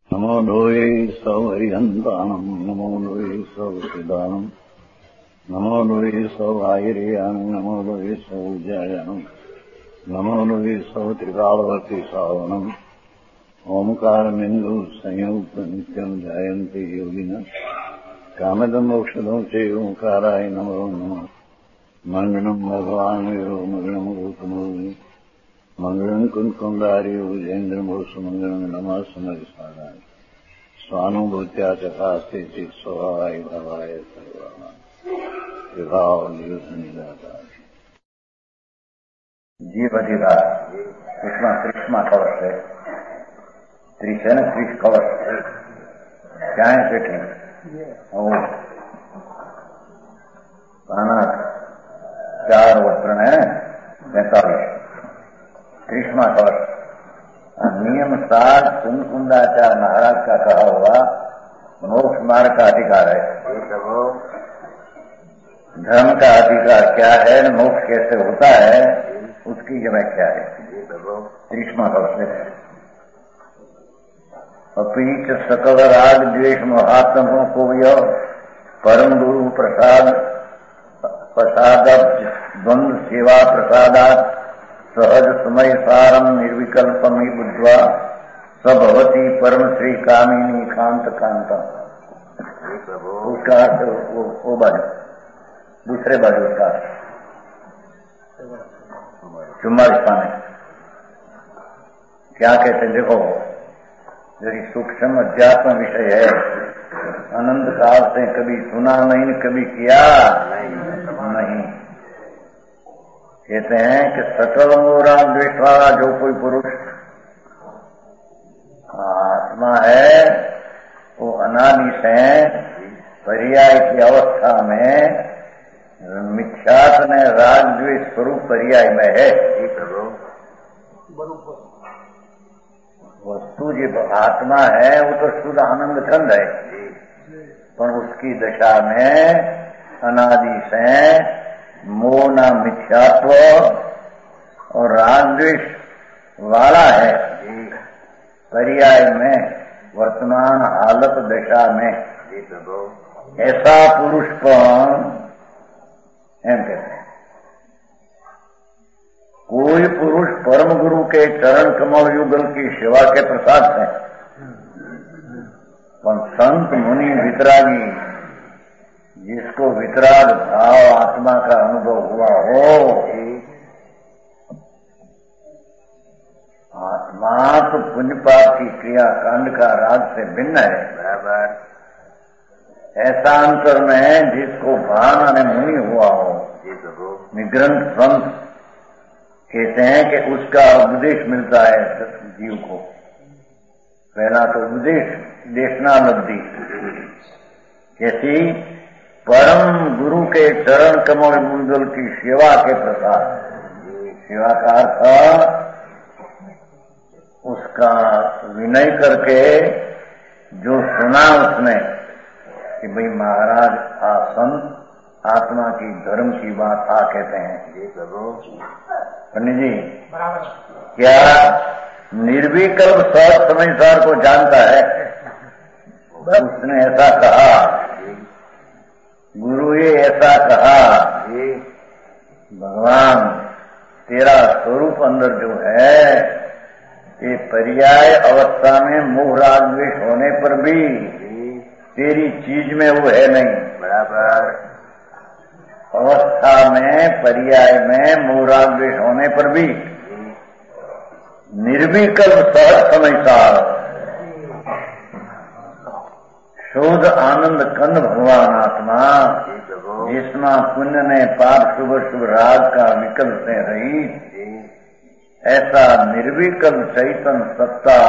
नमो लोये सौहरिहन्तानम् नमो लोये सौसिदानम् नमो लोये सौभागिर्यानम् नमो लोये सौजयानम् नमो लोये सौत्रिकालवती सावनम् ओंकारमिन्दु संयुक्त नित्यम् ध्यायन्ति योगिनः कामदम् औषधम् च ओंकाराय नमो नमः मङ्गलम् भगवान् वीरो मङ्गलम् गौतमोऽग्नि मङ्गलम् कुन्कुण्डारि उजेन्द्रमोसु मङ्गलम् नमः समरिसाराय स्वानुभूत्या चकास्ते चित् स्वभावाय भवाय सर्वाणाम् विभाव नियुद्धनिदाताय जीव अधिकार कृष्णा कृष्णा कवच है त्रिश है ना त्रिश कवच क्या है सेठे और खाना 4 वस्त्र है 45 कृष्णा कवच नियम 7 कुंकुंडाचार्य महाराज का कहा हुआ मोक्ष मार्ग का अधिकार है। धर्म का अधिकार क्या है, मोक्ष कैसे होता है, उसकी जो व्याख्या है कृष्णा कवच है। अपीच सकल राग द्वेष मोहात्मों को यह परम गुरु प्रसाद द्वंद्व सेवा प्रसादात सहज समय सारम निर्विकल्पमी बुद्ध्वा सभवती परम श्री कामिनी कांत कांता। उसका अर्थ वो बाजू दूसरे बाजू उसका 44 में क्या कहते हैं, देखो यदि सूक्ष्म अध्यात्म विषय है, अनंत काल से कभी सुना नहीं कभी किया नहीं। कहते हैं कि सकल मोरा द्वेष वाला जो कोई पुरुष आत्मा है वो अनादि से पर्याय की अवस्था में मिथ्यात्व में राग द्वेष स्वरूप पर्याय में है। वस्तु जो आत्मा है वो तो शुद्ध आनंद खंड है, पर उसकी दशा में अनादि से मोह मिथ्यात्व और राग द्वेष वाला है। पर्याय में वर्तमान हालत दशा में ऐसा पुरुष पर एम कहते हैं। कोई पुरुष परम गुरु के चरण कमल युगल की सेवा के प्रसाद से, पर संत मुनि वितरागी जिसको वितराग भाव आत्मा का अनुभव हुआ हो, आत्मा तो पुण्य पाप की क्रिया कांड का राग से भिन्न है। बराबर ऐसा अंतर में जिसको भान ने मुनि हुआ हो, निग्रंथ संत कहते हैं कि उसका उपदेश मिलता है जीव को। पहला तो उपदेश देशनालब्धि कैसी, परम गुरु के चरण कमल मुंदल की सेवा के प्रसाद। सेवा का अर्थ उसका विनय करके जो सुना उसने कि भाई महाराज संत आत्मा की धर्म की बात कहते हैं। पंडित जी क्या निर्विकल्प सहज समझदार को जानता है? उसने ऐसा कहा, गुरु ये ऐसा कहा, भगवान तेरा स्वरूप अंदर जो है ये पर्याय अवस्था में मोह राग द्वेष होने पर भी तेरी चीज में वो है नहीं। बराबर अवस्था में पर्याय में मोह राग द्वेष होने पर भी निर्विकल्प सहज समझदार शुद्ध आनंद कंद भगवान आत्मा, जिसमें पुण्य ने पाप शुभ शुभ राग का विकल्प से रही, ऐसा निर्विकल्प चैतन्य सत्ता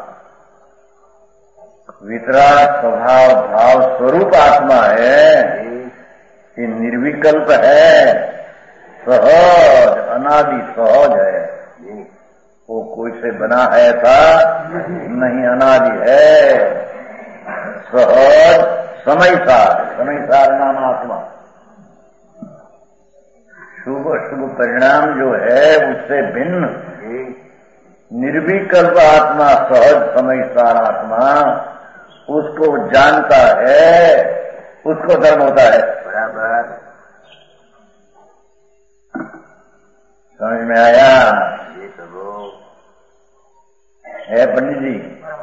वितराग स्वभाव भाव स्वरूप आत्मा है। ये निर्विकल्प है, सहज अनादि सहज है। वो कोई से बना है ऐसा नहीं, अनादि है, सहज समयसार नाम आत्मा। शुभ शुभ परिणाम जो है उससे भिन्न निर्विकल्प आत्मा, सहज समझदार आत्मा उसको जानता है, उसको धर्म होता है। बराबर समझ में आया? ये तो है पंडित जी।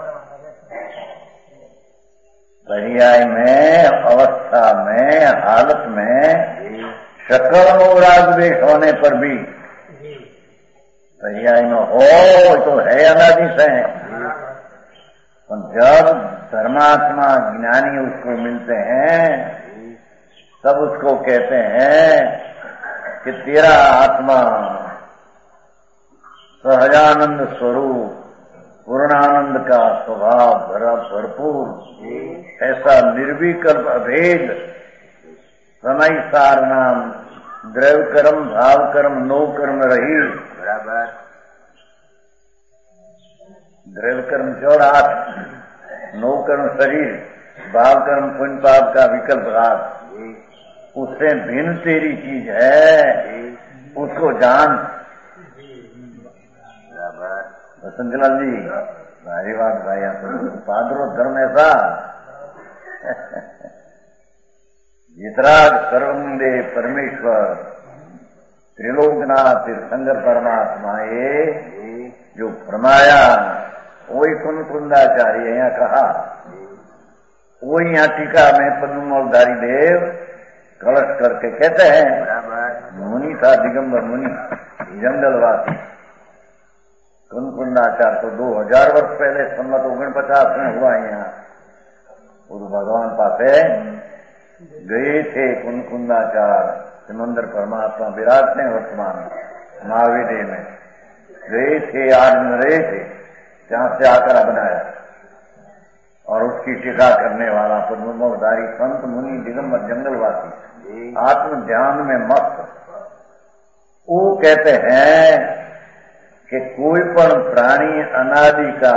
पर्याय में, अवस्था में, हालत में सकल मोह राग द्वेष होने पर भी पर्याय में हो तो है अनादि से। जब धर्मात्मा ज्ञानी उसको मिलते हैं तब उसको कहते हैं कि तेरा आत्मा सहजानंद स्वरूप, पूर्णानंद का स्वभाव भरा भरपूर, ऐसा निर्विकल्प अभेद समय सार नाम द्रव्य कर्म, भाव कर्म, नो कर्म रही। बराबर द्रव्य कर्म 14, नो कर्म शरीर, भाव कर्म पुण्य पाप का विकल्प हाथ, उससे भिन्न तेरी चीज है, उसको जान। संजलाल जी भारी बात भाई, पादरो धर्म ऐसा जितराग सर्वंदे परमेश्वर त्रिलोकनाथ तीर्थंकर परमात्मा ये जो फरमाया वही कुंदाचार्य यहाँ कहा, वही यहाँ टीका में पद्ममूलधारी देव कलश करके कहते हैं। मुनि था दिगंबर मुनि, जंगलवासी। कुंदाचार तो 2000 वर्ष पहले सम्मत 49 में हुआ यहाँ। उस भगवान पासे गए थे कुंदाचार, समंदर परमात्मा विराटने वर्तमान महावीर में गए थे, आज न रहे थे, जहां से आकर बनाया और उसकी टीका करने वाला पद्ममूलधारी संत मुनि दिगंबर जंगलवासी आत्म ध्यान में मस्त। वो कहते हैं कि कोई पण प्राणी अनादि का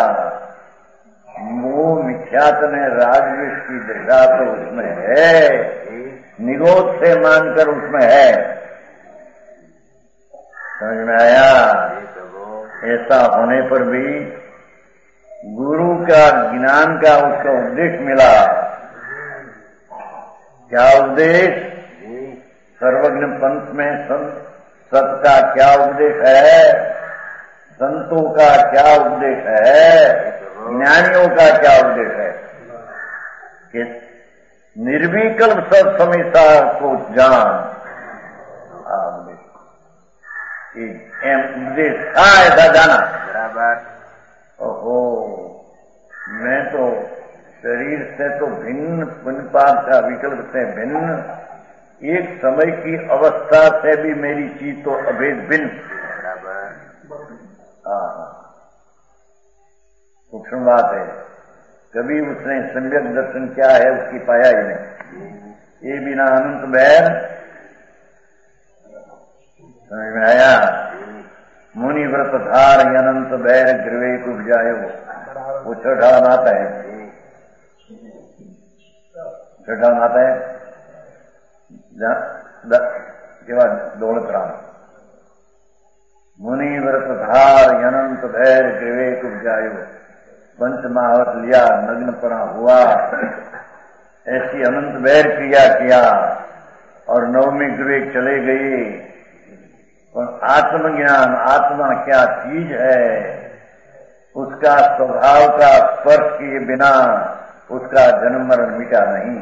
मोह मिथ्यात्व में राजविष की दशा तो उसमें है, निरोध से मानकर उसमें है। समझ में आया? ऐसा होने पर भी गुरु का ज्ञान का उसका उपदेश मिला। क्या उपदेश? सर्वज्ञ पंथ में संत का क्या उपदेश है, संतों का क्या उपदेश है, ज्ञानियों का क्या उपदेश है कि निर्विकल्प सब समीसा को जान। उपदेश था ऐसा जाना। बराबर। ओहो, मैं तो शरीर से तो भिन्न, पुण्य पाप का विकल्प से भिन्न, एक समय की अवस्था से भी मेरी चीज तो अभेद भिन्न। सूक्ष्म बात है। कभी उसने सम्यक दर्शन क्या है उसकी पाया ही नहीं। ये बिना अनंत बैर समझ में आया? मुनि व्रत धार अनंत बैर गृहे को जायो, वो छठा नाता है। छठा नाता है के बाद दौलत राम। मुनि व्रत धार अनंत भैर गृहे को जायो, पंचमावत लिया नग्न पड़ा हुआ, ऐसी अनंत बैर क्रिया किया और नवमी गृह चले गए। और आत्मज्ञान, आत्मा क्या चीज है, उसका स्वभाव का स्पर्श किए बिना उसका जन्म मरण मिटा नहीं।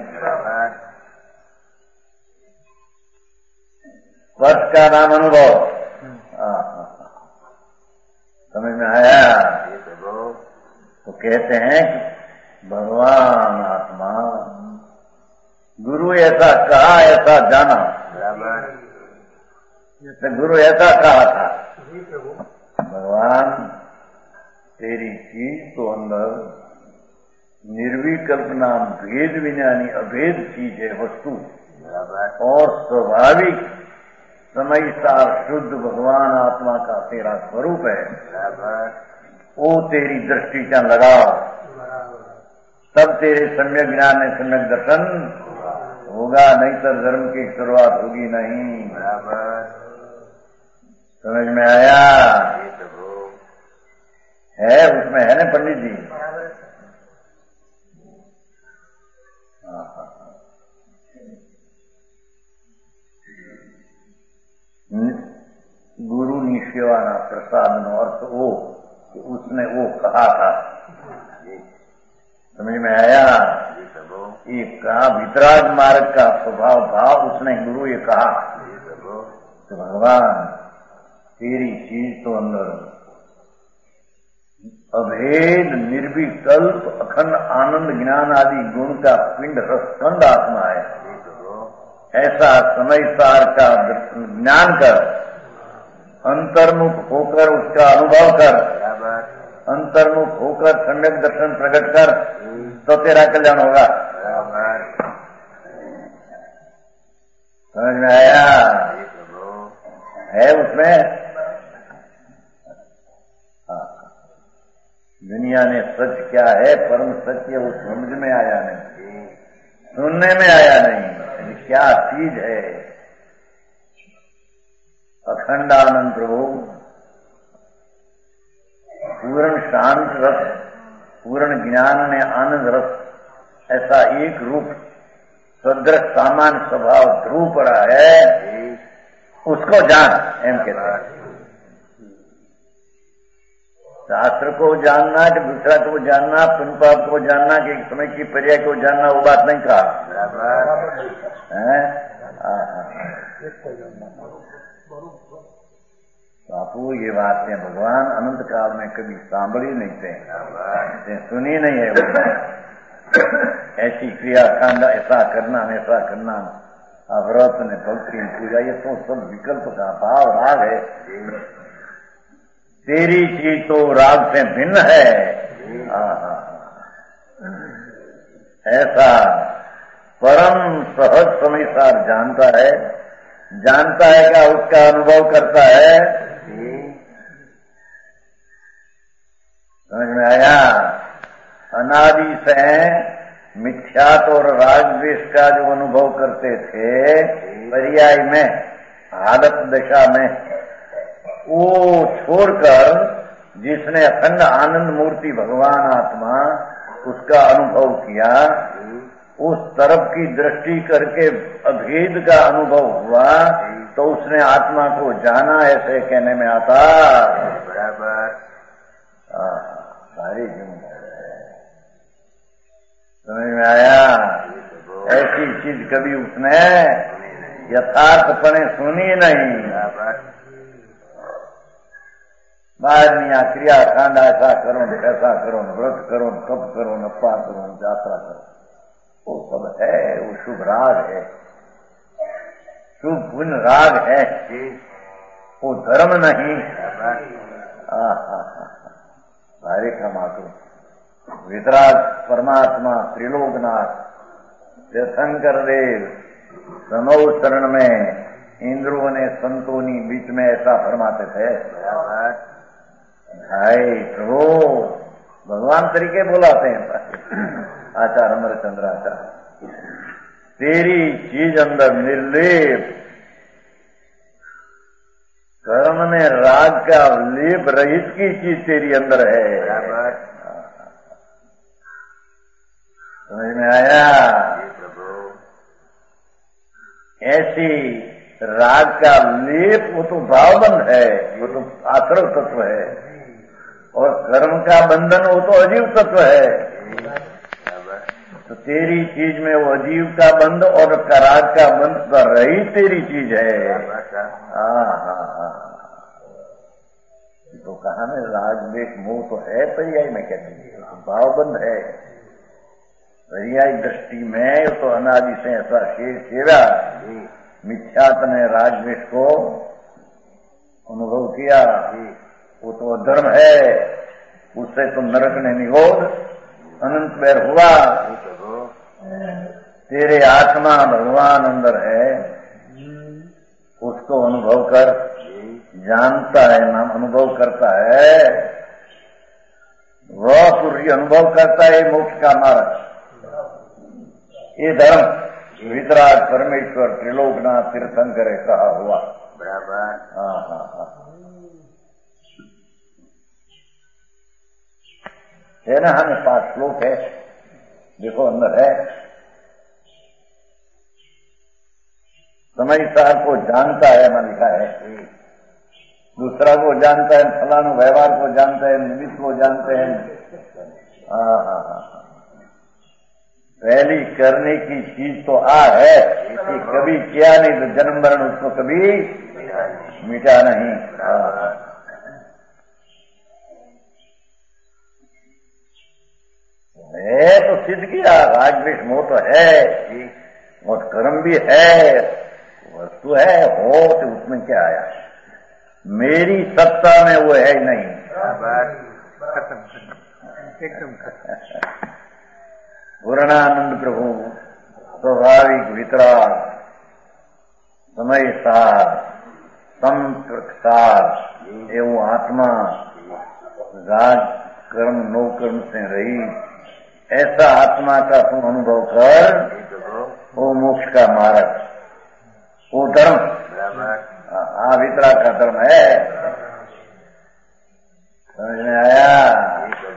स्पर्श का नाम अनुभव। समझ में आया? तो कहते हैं कि भगवान आत्मा, गुरु ऐसा कहा ऐसा जाना। जैसे गुरु ऐसा कहा था, भगवान तेरी चीज तो अंदर निर्विकल्प नाम भेद विज्ञानी अभेद चीज है वस्तु, और स्वाभाविक समय सार शुद्ध भगवान आत्मा का तेरा स्वरूप है। वो तेरी दृष्टि क्या लगाओ, तब तेरे सम्यक ज्ञान में सम्यक दर्शन होगा, नहीं तो धर्म की शुरुआत होगी नहीं। बराबर। समझ में आया? है, उसमें है ना पंडित जी। गुरु ની સેવાના પ્રસાદનો અર્થ वो कि उसने वो कहा था, समझ में आया? ये कहा वितराग मार्ग का स्वभाव था, उसने गुरु ये कहा तो भगवान तेरी चीज तो अंदर अभेद निर्विकल्प अखंड आनंद ज्ञान आदि गुण का पिंड रसखंड आत्मा है। ऐसा समय सार का ज्ञान कर, अंतर्मुख होकर उसका अनुभव कर, अंतर्मुख होकर सम्यक दर्शन प्रकट कर, तो तेरा कल्याण होगा। समझ में आया? है उसमें दुनिया ने सच क्या है, परम सत्य वो समझ में आया नहीं, सुनने में आया नहीं, क्या चीज है अखंड आनंद प्रभु, पूर्ण शांत रस, पूर्ण ज्ञान में आनंद रस, ऐसा एक रूप सदृश सामान्य स्वभाव ध्रुव पड़ा है, उसको जान एम कहते हैं। शास्त्र को जानना कि दूसरा को जानना, पुण्यपाप को जानना कि एक समय की पर्याय को जानना, वो बात नहीं कहा है। बापू ये बातें भगवान अनंत काल में कभी सांभली नहीं थे, सुनी नहीं है वो। ऐसी क्रिया कांड, ऐसा करना ऐसा करना, व्रत ने भक्ति पूजा, ये तो सब विकल्प का भाव राग है। तेरी चीज तो राग से भिन्न है। ऐसा परम सहज समय सार जानता है क्या उसका अनुभव करता है। समझ में आया? अनादि से मिथ्यात्व और रागद्वेष का जो अनुभव करते थे पर्याय में, हालत दशा में, वो छोड़कर जिसने अखंड आनंद मूर्ति भगवान आत्मा उसका अनुभव किया, उस तरफ की दृष्टि करके अभेद का अनुभव हुआ, तो उसने आत्मा को जाना, ऐसे कहने में आता। बराबर सारी समझ में आया? ऐसी चीज कभी उसने यथार्थपणे सुनी नहीं। बाहर क्रिया कांड ऐसा करो, कैसा करो, व्रत करो, तप करो, नपा करो, यात्रा करो, वो सब है, वो शुभ राग है, शुभ पुण्य राग है, वो धर्म नहीं। हरे क्षमा करो। वितराग परमात्मा त्रिलोकनाथ तीर्थंकर देव समो शरण में इंद्रों ने संतोनी बीच में ऐसा फरमाते थे। हाय प्रभु भगवान तरीके बुलाते हैं आचार्य अमरचंद्र आचार्य, तेरी चीज अंदर निर्लेप, कर्म में राग का लेप रहित की चीज तेरी अंदर है। समझ में आया? ऐसी राग का लेप वो तो भावबंध है, वो तो आश्रव तत्व है, और कर्म का बंधन वो तो अजीव तत्व है। तो तेरी चीज में वो अजीव का बंध और राग का बंध पर रही तेरी चीज है। तो कहा ना राग देख मोह तो है पर्याय में, कहते हैं भावबंध है। पर्याय दृष्टि में तो अनादि से ऐसा सेवा मिथ्यात्व ने राजवेश को अनुभव किया, वो तो धर्म है, उससे तो नरक ने निगोद अनंत बैर हुआ। तेरे आत्मा भगवान अंदर है, उसको अनुभव कर, जानता है, नाम अनुभव करता है, वह सूर्य अनुभव करता है मोक्ष का मार्ग। ये धर्म वितराग परमेश्वर त्रिलोकनाथ तीर्थंकर कहा हुआ। बराबर। है ना, हमें 5 श्लोक है, देखो अंदर है। समय सार को जानता है, मैं लिखा है, दूसरा को जानता है, फलानु व्यवहार को जानता है, निमित्त को जानते हैं। पहली करने की चीज तो है, कि कभी किया नहीं तो जन्म मरण उसको कभी मिटा नहीं। है तो सिद्ध किया, राग द्वेष मोह तो है और कर्म भी है, वस्तु है, हो तो उसमें क्या आया, मेरी सत्ता में वो है ही नहीं। एकदम पूर्णानंद प्रभु स्वाभाविक वितराग, समय सार, संप्रसार एवं आत्मा, राग कर्म नो कर्म से रही, ऐसा आत्मा का तुम अनुभव कर, वो मोक्ष का मार्ग, वो धर्म, वितराग का धर्म है। समझ में आया?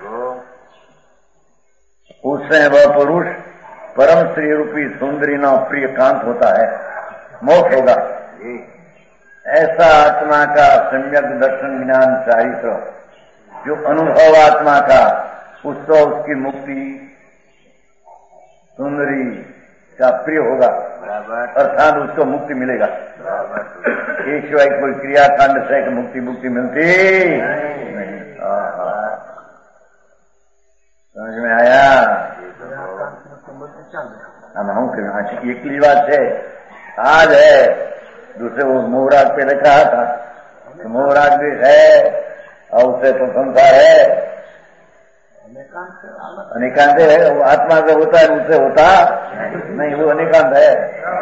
उससे वह पुरुष परम श्री रूपी सुंदरी ना प्रिय कांत होता है, मोक्ष होगा। ऐसा आत्मा का सम्यक दर्शन ज्ञान चारित्र जो अनुभव आत्मा का, उसको उसकी मुक्ति सुंदरी का प्रिय होगा, अर्थात उसको मुक्ति मिलेगा। एक सिवाय कोई क्रियाकांड से मुक्ति मिलती नहीं। समझ में आया? हम एकली बात है, आज है, दूसरे वो मोहराग पे लिखा था, तो मोहराग भी है और उसे तो संसार है, अनेकांत है, वो आत्मा से होता है, उससे होता नहीं, वो अनेकांत है।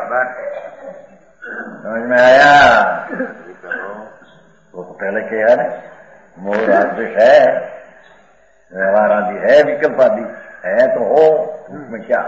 समझ में आया? वो तो पहले किया है, मोहराग भी है, व्यवहार आदि है, विकल्प आदि है, तो हो, उसमें क्या?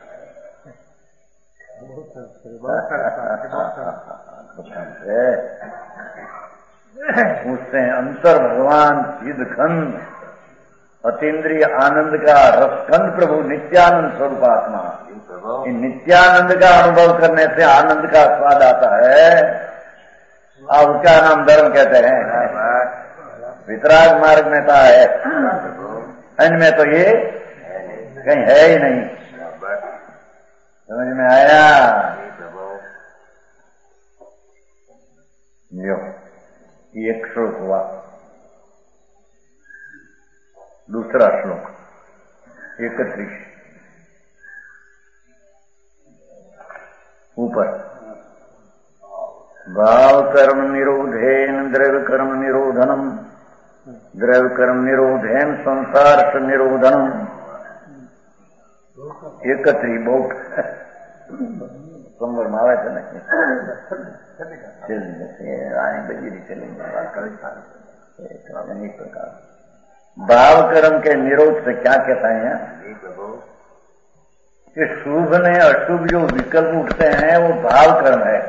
उससे अंतर भगवान चिदखंड अतीन्द्रिय आनंद का रसखंड प्रभु नित्यानंद स्वरूप आत्मा, इन नित्यानंद का अनुभव करने से आनंद का स्वाद आता है, और उसका नाम धर्म कहते हैं। वितराग मार्ग में तो है, इनमें तो ये कहीं है ही नहीं। समझ में आया? जो एक श्लोक हुआ, दूसरा श्लोक 31 ऊपर, भाव कर्म निरोधेन द्रव्य कर्म निरोधनम, द्रव्य कर्म निरोधेन संसार से निरोधनम। 31 बहुत सोमवार में आवे છે ને, आए बजेरी चलेंगे। इस प्रकार भाव कर्म के निरोध से क्या कहता है कि शुभ ने अशुभ जो विकल्प उठते हैं वो भाव कर्म है।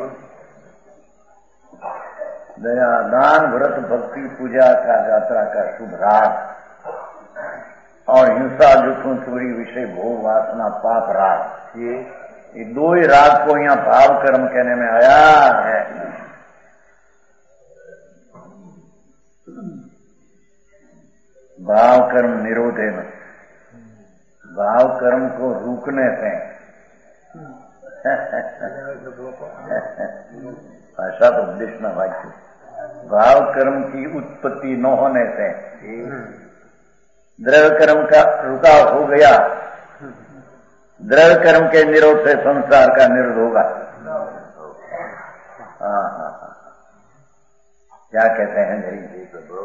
दया दान व्रत भक्ति पूजा का यात्रा का शुभ राग, और हिंसा दुखों चोरी विषय भोग वासना पाप राग, ये दो ही राग को यहाँ भाव कर्म कहने में आया है। भाव कर्म निरोधे न, भाव कर्म को रोकने से भाषा तो उपदेश में वाक्य, भाव कर्म की उत्पत्ति न होने से द्रव्य कर्म का रुकाव हो गया, द्रव्य कर्म के निरोध से संसार का निरोध होगा। क्या कहते हैं जी?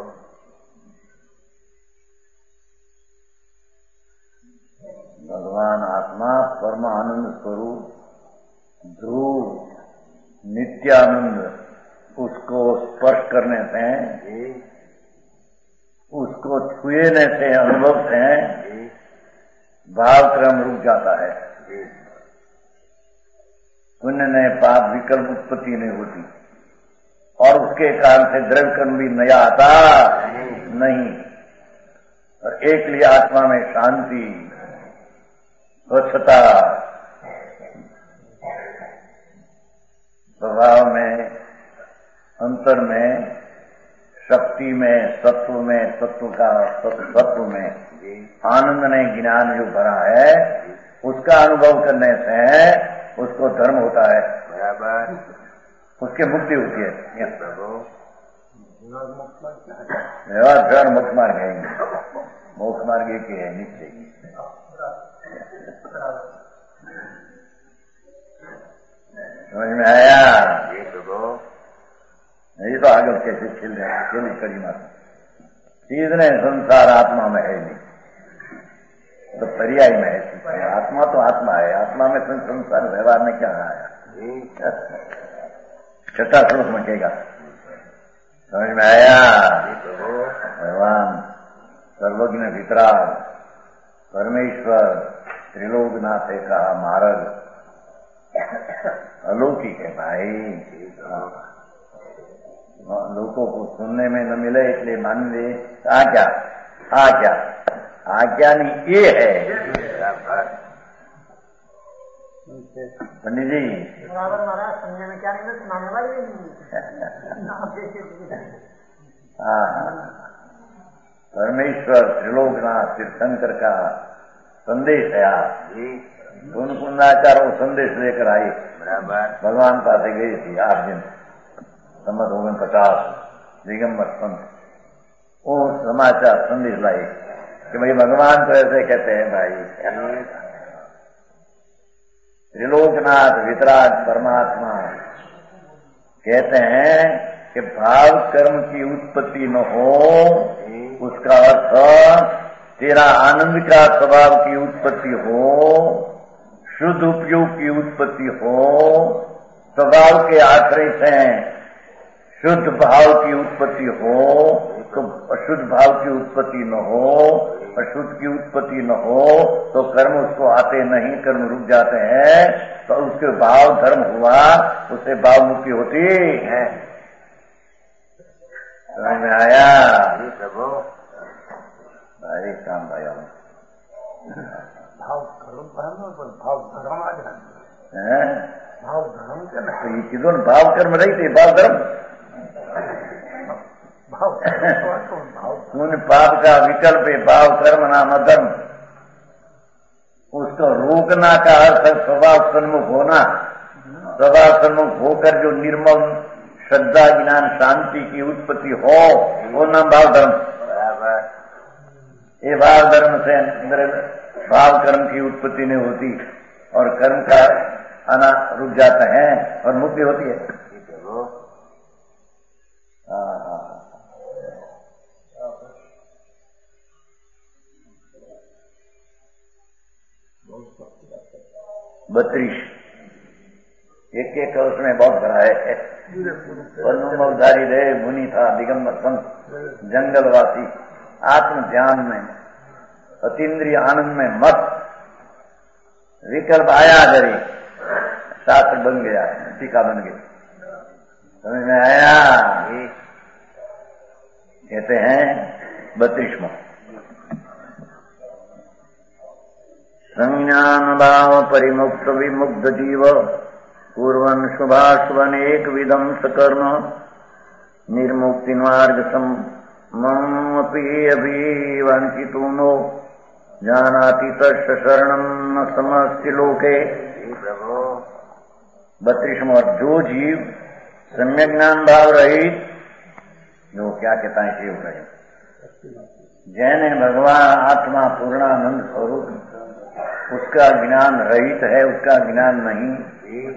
भगवान आत्मा परमानंद स्वरूप ध्रुव नित्यानंद, उसको स्पर्श करने से, उसको छुएने से, अनुभव से भाव क्रम रुक जाता है। पुण्य ने पाप विकल्प उत्पत्ति नहीं होती, और उसके कारण से द्रव्य कर्म भी नया आता नहीं। और एक लिए आत्मा में शांति, स्वच्छता, स्वभाव में, अंतर में, शक्ति में, सत्व में, सत्व का सत्व में आनंद ने ज्ञान जो भरा है उसका अनुभव करने से उसको धर्म होता है, बराबर, उसकी मुक्ति होती है। व्यवहार मुक्त मार्ग है, मोक्ष मार्ग एक ही है, निश्चय। समझ में आया? ये तो आगे कैसे खिल रहे हैं, क्यों करी माता चीज ने संसार आत्मा में है नहीं, तो पर्याय में है। आत्मा तो आत्मा है, आत्मा में संसार व्यवहार में क्या आया? छठा श्लोक में कहेगा, समझ में आया? भगवान सर्वज्ञ वितराग परमेश्वर त्रिलोकनाथ है कहा महाराज, अलौकिक है भाई। लोगों को सुनने में न मिले इसलिए मान ले आज्ञा, आज्ञा, आज्ञा नहीं ये है। पंडित जी बराबर महाराज समझने में क्या नहीं, सुनाने वाले परमेश्वर त्रिलोकनाथ तीर्थंकर का संदेश है। आप कौन कुंडाचार वो संदेश लेकर आई, बराबर, भगवान पास गई थी 8 दिन, सम्मत 49 दिगंबर संत, वो समाचार संदेश लाई कि भाई भगवान तो ऐसे कहते हैं भाई, त्रिलोकनाथ वितराग परमात्मा कहते हैं कि भाव कर्म की उत्पत्ति न हो, उसका अर्थ तेरा आनंद का स्वभाव की उत्पत्ति हो, शुद्ध उपयोग की उत्पत्ति हो, स्वभाव के आश्रय से शुद्ध भाव की उत्पत्ति हो, तो अशुद्ध भाव की उत्पत्ति न हो, अशुद्ध की उत्पत्ति न हो तो कर्म उसको आते नहीं, कर्म रुक जाते हैं, तो उसके भाव धर्म हुआ, उससे भाव मुक्ति होती है। समझ में आया? भाई काम भाई भाव कर्म पर भाव धर्म आ जाए, भाव धर्म के ना, तो ये किधर भाव कर्म रही थी, भाव धर्म पुण्य पाप का विकल्प है, भाव कर्म नाम धर्म। उसको रोकना का अर्थ स्वभाव सन्मुख होना, स्वभाव सन्मुख होकर जो निर्मल श्रद्धा ज्ञान शांति की उत्पत्ति हो, वो नाम भाव धर्म। ये भाव धर्म से अंदर भाव कर्म की उत्पत्ति नहीं होती और कर्म का आना रुक जाता है और मुक्ति होती है। बत्रीस एक एक उसमें बहुत भरा है। पन्नुमधारी दे मुनि था दिगंबर संत, जंगलवासी, आत्म ध्यान में अतीन्द्रिय आनंद में मत, विकल्प आया जरी शास्त्र बन गया, टीका बन गई। समझ में आया? कहते हैं 32वां संज्ञान भाव परिमुक्त विमुक्त जीव पूर्वन शुभाशुभनेक विधम सकर्म निर्मुक्ति मार्ग समपि अभिवंचितो नो जानाति तस्य शरणं न समस्ति लोके। 32वां जो जीव सम्यक ज्ञान भाव रहित, जो क्या कहता है शिव रहे, जैने भगवान आत्मा पूर्णानंद स्वरूप उसका ज्ञान रहित है, उसका ज्ञान नहीं,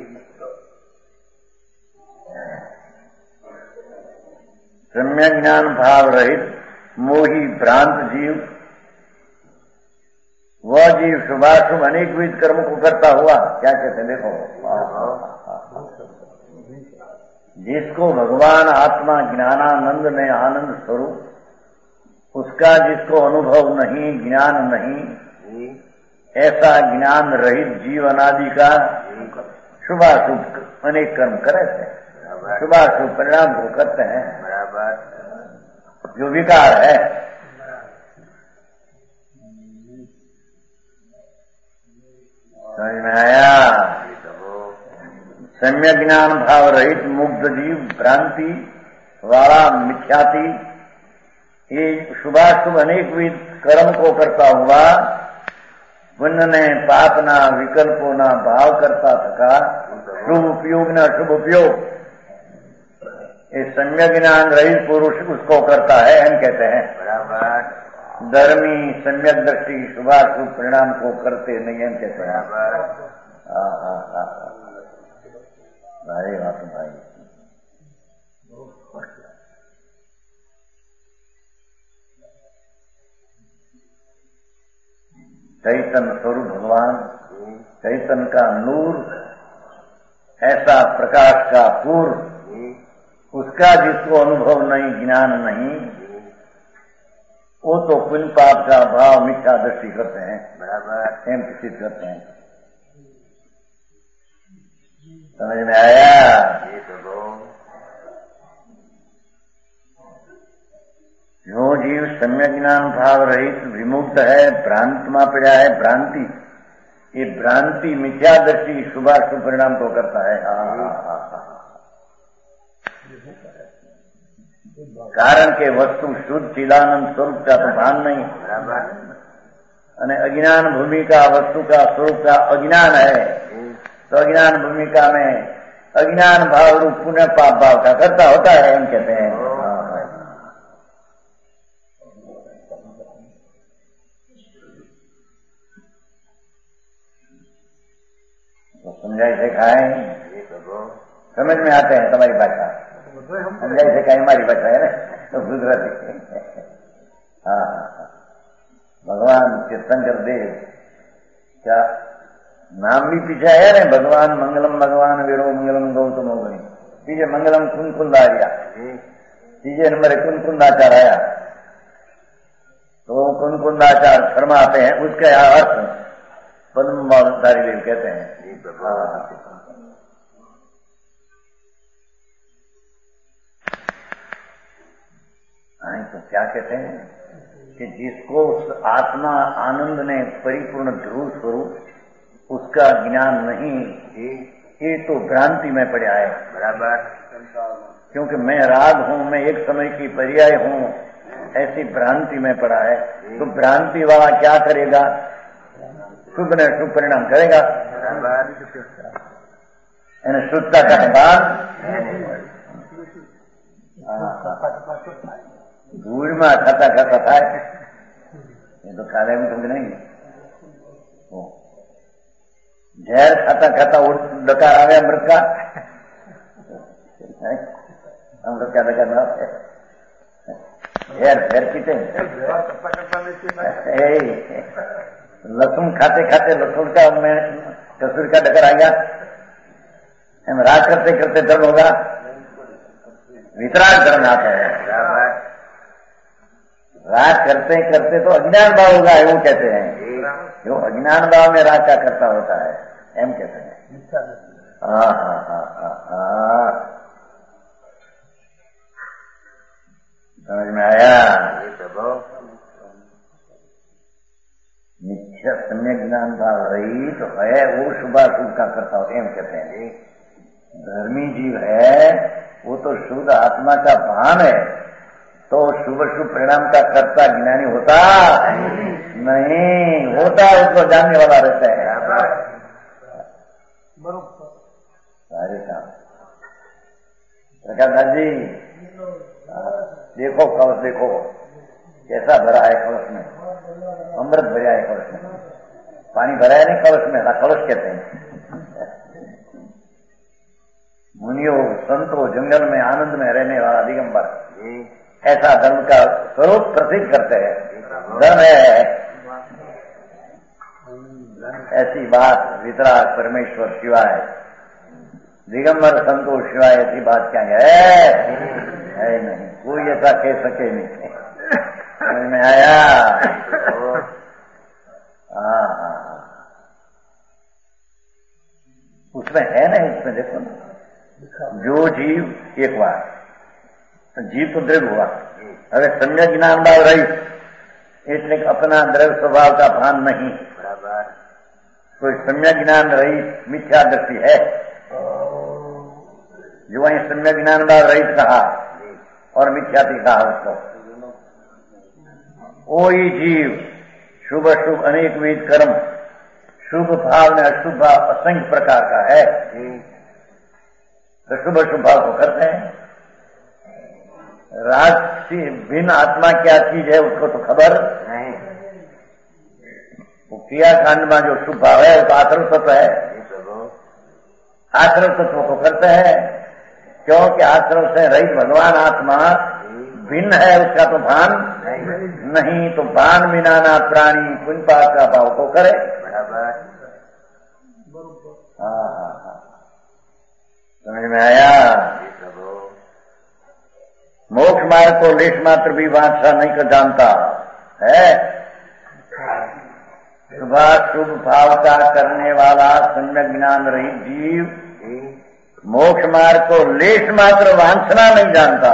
सम्यक ज्ञान भाव रहित मोही भ्रांत जीव, वह जीव शुभाशुभ अनेक विध कर्म को करता हुआ, क्या कहते हैं देखो, जिसको भगवान आत्मा ज्ञानानंद में आनंद स्वरूप उसका जिसको अनुभव नहीं, ज्ञान नहीं, ऐसा ज्ञान रहित जीव अनादि का शुभाशुभ अनेक कर्म करे थे, शुभाशुभ परिणाम को करते हैं, जो विकार है सम्यक ज्ञान भाव रहित मुग्ध जीव भ्रांति वाला मिथ्याति ये शुभाशुभ अनेकविध कर्म को करता हुआ पुण्य ने पाप ना विकल्पों ना भाव करता थका शुभ उपयोग न अशुभ उपयोग ये सम्यक ज्ञान रहित पुरुष उसको करता है हम कहते हैं बराबर। धर्मी सम्यक दृष्टि शुभाशुभ परिणाम को करते नहीं हम कहते हैं भाई बात भाई। चैतन्य स्वरूप भगवान चैतन्य का नूर ऐसा प्रकाश का पूर्व उसका जिसको अनुभव नहीं ज्ञान नहीं वो तो पुण्य पाप का भाव मिथ्या दृष्टि करते हैं बराबर एम सिद्ध करते हैं। समझ में आया? जो जीव सम्यक ज्ञान भाव रहित विमुक्त है भ्रांति में पड़ा है भ्रांति ये भ्रांति मिथ्या दृष्टि शुभाशुभ परिणाम को करता है। कारण के वस्तु शुद्ध चिदानंद स्वरूप का तो भान नहीं અને अज्ञान भूमिका वस्तु का स्वरूप का अज्ञान है तो अज्ञान भूमिका में अज्ञान भाव रूप पुण्य पाप भाव का करता होता है हम कहते हैं। तो समझाई से खाए समझ में आते हैं तुम्हारी भाषा समझाई से खाए हमारी भाषा है ना तो गुजराती। हाँ भगवान तीर्थंकर देव क्या नाम भी पीछे है ना भगवान मंगलम भगवान वीरो मंगलम गौतम हो गई तीजे मंगलम कुंकुंदारिया तीजे नंबर कुंकुंदाचार आया तो कुंकुंदाचार फरमाते हैं उसका अर्थ पद्मधारी देव कहते हैं। तो क्या कहते हैं कि जिसको आत्मा आनंद ने परिपूर्ण ध्रुव स्वरूप उसका ज्ञान नहीं ये तो भ्रांति में पड़ा है बराबर। क्योंकि मैं राग हूं मैं एक समय की पर्याय हूं ऐसी भ्रांति में पड़ा है तो भ्रांति वाला क्या करेगा शुभ ने शुभ परिणाम करेगा शुद्धता का बाद धूल में खाता खाता था ये तो खाने में तुम नहीं जहर खाता खाता डकार आ गया मृत का हम लोग क्या करना जहर फिर पीते लहसुन खाते खाते लहसुन का में कसूर का डकर आ गया हम राग करते करते धर्म होगा वितराग धर्म आता है। राग करते करते तो अज्ञान भाव होगा वो कहते हैं जो अज्ञान भाव में राग का करता होता है एम कहते हैं। समझ में आया? मिथ्या सम्यक ज्ञान भाव रही तो है वो शुभाशुभ का करता होता है एम कहते हैं। धर्मी जीव है वो तो शुद्ध आत्मा का भान है तो शुभ शुभ परिणाम का कर्ता ज्ञानी होता नहीं होता उसको जानने वाला रहता है सारे काम। प्रकाश जी देखो कलश देखो कैसा भरा है कलश में अमृत भरा है कलश में पानी भरा है नहीं कलश में कलश कहते हैं। मुनियों संतों जंगल में आनंद में रहने वाला दिगंबर ऐसा धर्म का स्वरूप प्रसिद्ध करते हैं धर्म है ऐसी बात वितराग परमेश्वर शिवाय दिगंबर संतोष शिवाय ऐसी बात क्या है नहीं कोई ऐसा कह सके नहीं। समझ में आया? उसमें है ना इसमें देखो ना जो जीव एक बार जीव तो द्रव्य हुआ હવે सम्यक ज्ञान भाव रही એટલે अपना द्रव्य स्वभाव का भान नहीं बराबर कोई सम्यक ज्ञान रही मिथ्या दृष्टि है जो वहीं सम्यक ज्ञान भाव रहित कहा और मिथ्याति कहा उसको, वही जीव शुभ अशुभ अनेकविध कर्म, शुभ भाव में अशुभ भाव असंख्य प्रकार का है, तो शुभ अशुभ भाव को करते हैं। राज से भिन्न आत्मा क्या चीज है उसको तो खबर नहीं। वो क्रियाकांड में जो शुभ भाव है वो तो आश्रव तत्व है, आश्रव तत्व को करते हैं, क्योंकि आश्रव से रहित भगवान आत्मा भिन्न है, उसका तो भान नहीं, तो भान बिना प्राणी पुण्य पाप का भाव को करे। समझ में आया? मोक्ष मार्ग को लेश मात्र भी वांछा नहीं कर जानता है। शुभ भाव का करने वाला सम्यक ज्ञान रहित जीव मोक्ष मार्ग को लेश मात्र वांछना नहीं जानता।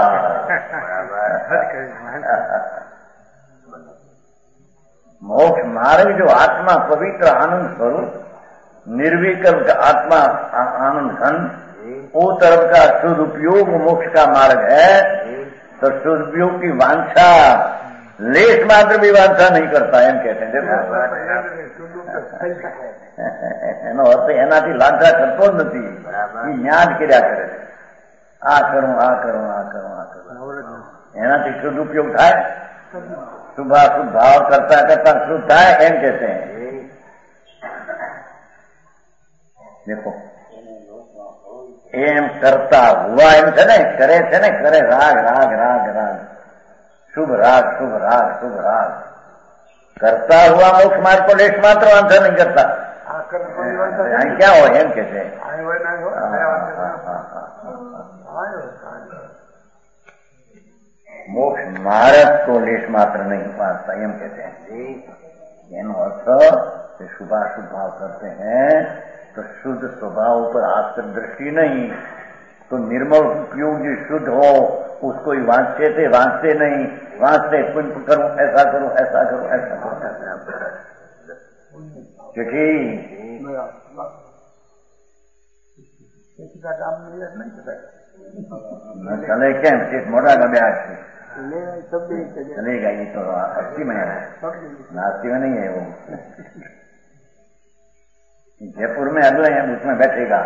मोक्ष मार्ग जो आत्मा पवित्र आनंद स्वरूप निर्विकल्प आत्मा आनंद घन, वो तरफ का सदुपयोग मोक्ष का मार्ग है, तो सदुपयोग की वांछा लेश मात्र भी वांछा नहीं करता एम कहते हैं। એનો અર્થ એનાથી લાંછા કરતો જ નથી, એ યાદ કર્યા કરે છે, આ કરું આ કરું આ કરું આ કરું, એનાથી સદુપયોગ થાય, શુભાશુભ ભાવ કરતા કરતા શુભ થાય એમ કહેते हैं। देखो એમ કરતા હુआ એમ છે ને, કરે છે ને, કરે રાગ રાગ રાग राग, शुभ राग शुभ राग शुभ राग, करता हुआ मोक्ष मार्ग को लेश मात्र वांछा नहीं करता। क्या हो एम कैसे मोक्ष मार्ग को लेश मात्र नहीं वांछता एम कहते हैं। एनो अर्थ शुभाशुभ भाव करते हैं तो शुद्ध स्वभाव पर आश्रित दृष्टि नहीं, तो निर्मल उपयोग जो शुद्ध हो उसको ही वांछते थे, वांछते नहीं, वांछते पुण्य करूं ऐसा करूं ऐसा करूं ऐसा करूं, क्योंकि चले क्या मोटा गया चलेगा, ये तो 80 में है, 80 में नहीं है वो। जयपुर में अगले हैं उसमें बैठेगा,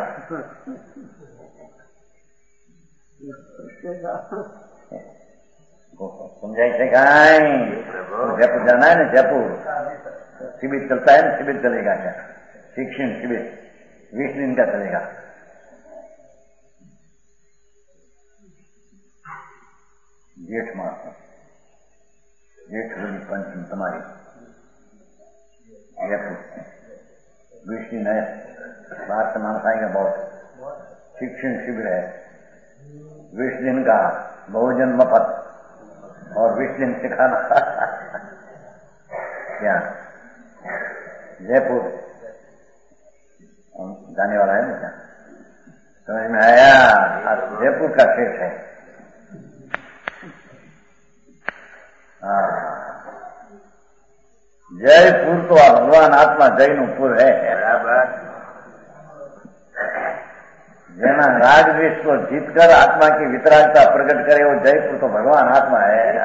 समझाई थे जयपुर जाना है ना, जयपुर शिविर चलता है ना, शिविर चलेगा क्या, शिक्षण शिविर 20 दिन का चलेगा। जेठ मास जेठ होली पंचमी तुम्हारी जयपुर 20 दिन है, बाहर से मानस आएगा बहुत। शिक्षण शिविर है 20 दिन का, बहुजन मफत और 20 दिन सिखाना क्या जयपुर जाने वाला है ना, क्या समझ में आया? जयपुर का शेष है। जयपुर तो भगवान आत्मा जैनपुर है, जेना राजवेश को जीतकर आत्मा की वितरागता प्रकट करे वो जयपुर तो भगवान आत्मा है।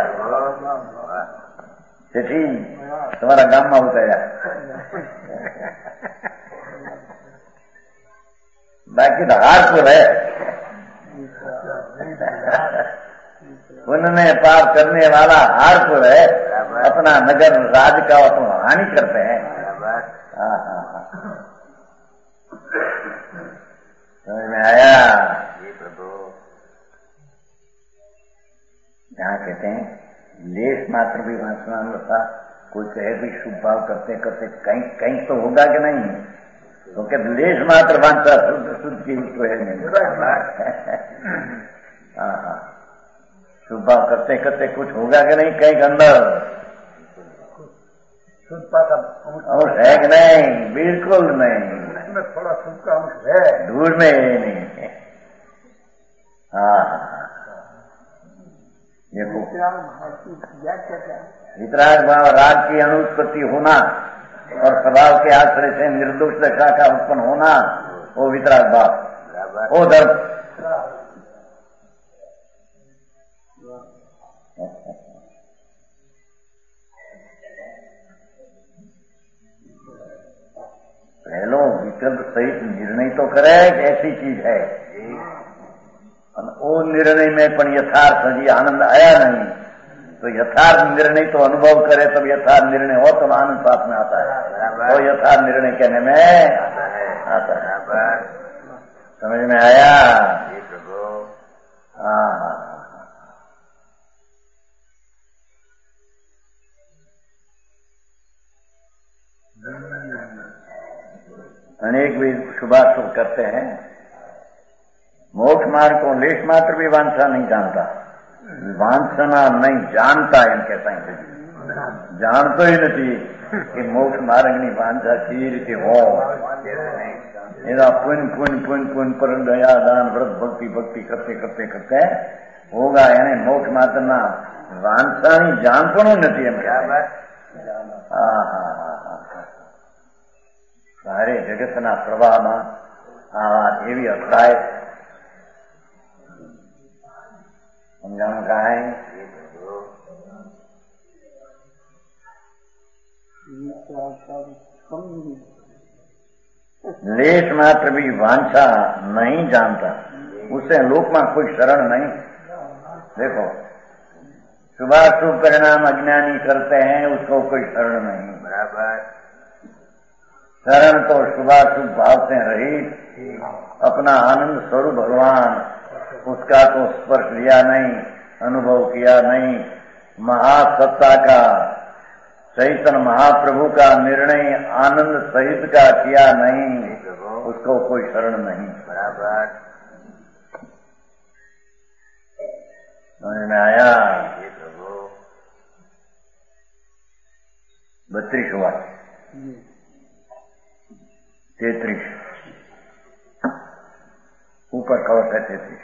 सेठी तुम्हारा गाम में उतरा, बाकी तो हारपुर है, पुण्य पाप करने वाला हारपुर है, अपना नगर राज का तो हानि करते हैं। समझ में आया? यहाँ कहते हैं लेश मात्र भी वांछना होता, कोई कहे भी शुभ भाव करते करते कहीं कहीं तो होगा कि नहीं, तो कहते लेश मात्र वांछा शुद्ध की तो है नहीं। शुभ भाव करते करते कुछ होगा कि नहीं, कहीं अंदर अंश है कि नहीं? बिल्कुल नहीं, थोड़ा शुभ का अंश है, दूर में नहीं। देखो वितराग भाव राग की अनुत्पत्ति होना और स्वभाव के आश्रय से निर्दोष दशा का उत्पन्न होना, वो वितराग भाव, वो धर्म पहलो विकल्प सहित निर्णय तो करे कि ऐसी चीज है, वो निर्णय में पण यथार्थ जी आनंद आया नहीं, तो यथार्थ निर्णय तो अनुभव करे तब यथार्थ निर्णय हो तब आनंद साथ में आता है, तो यथार्थ निर्णय कहने में आता है। समझ में आया? हाँ। अनेक भी शुभाशुभ करते हैं, मोक्ष मार्ग को लेश मात्र भी वांछा नहीं जानता, वांछना नहीं जानता एम कहता है, जानतो ही नहीं कि मोक्ष मार्ग नहीं वांछा की रीति हो, एना पुण्य पुण्य पुण्य पुण्य पर दया दान व्रत भक्ति भक्ति करते करते करते होगा, यानी मोक्ष मात्र ना वांछा नहीं जानतो नहीं एम क्या बात। सारे जगतना प्रवाहમાં આ વાત એવી અથડાય, સમજાણું કાંઈ? लेश मात्र भी वांछा नहीं जानता, उसे लोक में कोई शरण नहीं। देखो शुभाशुभ परिणाम अज्ञानी करते हैं, उसको कोई शरण नहीं। बराबर, शरण तो शुभाशुभ भाव से रहित अपना आनंद स्वरूप भगवान, उसका तो स्पर्श लिया नहीं, अनुभव किया नहीं, महासत्ता का चैतन्य महाप्रभु का निर्णय आनंद सहित का किया नहीं, उसको कोई शरण नहीं। बराबर, समझ में आया? 32 हुआ, 33 ऊपर कवच है 33।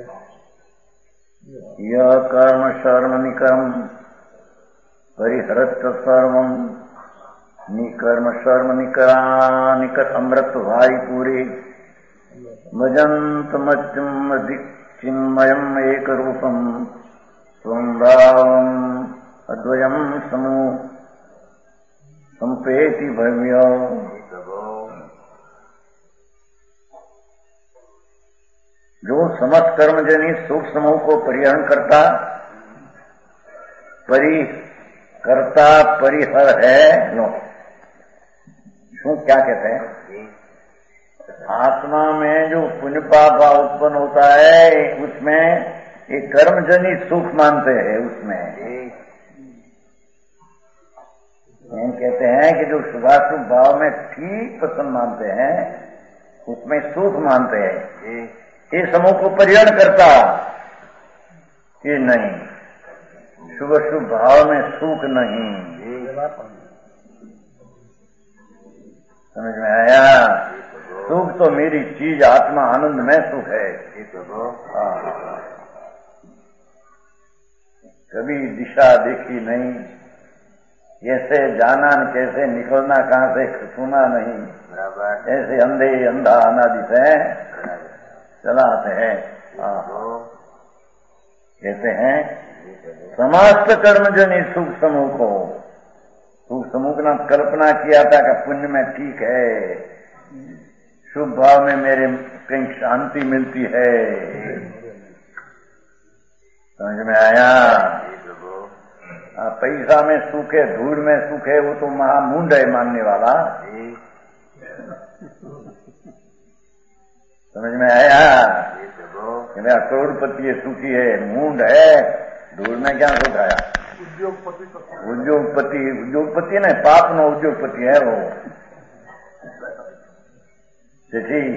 यह कर्म शर्म निकर्म परिहरत सर्वम, निकर्म शर्म निकरा निकट अमृत भाई पूरे, भजंत मच्युम चिन्मयम एक रूपम स्वं भावम अद्वयम समूह संपेति भव्य। जो समस्त कर्मजनी सुख समूह को परिहरण करता परिहर है। लो शू क्या कहते हैं? आत्मा में जो पुण्य पाप उत्पन्न होता है उसमें एक कर्मजनी सुख मानते हैं, उसमें हम कहते हैं कि जो शुभाशुभ भाव में ठीक पसंद मानते हैं उसमें सुख मानते हैं, ये समूह को परिहरण करता ये नहीं, शुभ शुभ भाव में सुख नहीं। समझ में आया? सुख तो मेरी चीज आत्मा आनंद में सुख है। कभी दिशा देखी नहीं, कैसे जाना न कैसे निकलना, कहाँ से सुना नहीं, ऐसे अंधे अंधा अनादि से चलाते हैं। कहते हैं समस्त कर्मजनी सुख समूह को, सुख समूह का कल्पना किया था कि पुण्य में ठीक है, शुभ भाव में मेरे कहीं शांति मिलती है। समझ में आया? पैसा में सुख है, धूल में सुख है, वो तो महामूंड है मानने वाला। समझ में आया? मेरा करोड़पति है, सुखी है, मूंड है, धूल में क्या सुख आया? उद्योगपति नहीं, पाप नो उद्योगपति है वो। ठीक,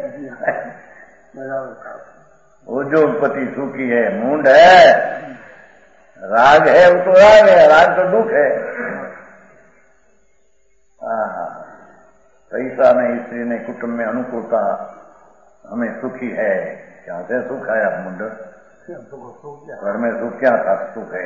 उद्योगपति सुखी है, मूंड है, राग है, वो तो राग है, राग तो दुख है। पैसा में, स्त्री ने, कुटुंब में अनुकूलता हमें सुखी है। क्या से सुख आया मुंड? घर में सुख क्या था? सुख है।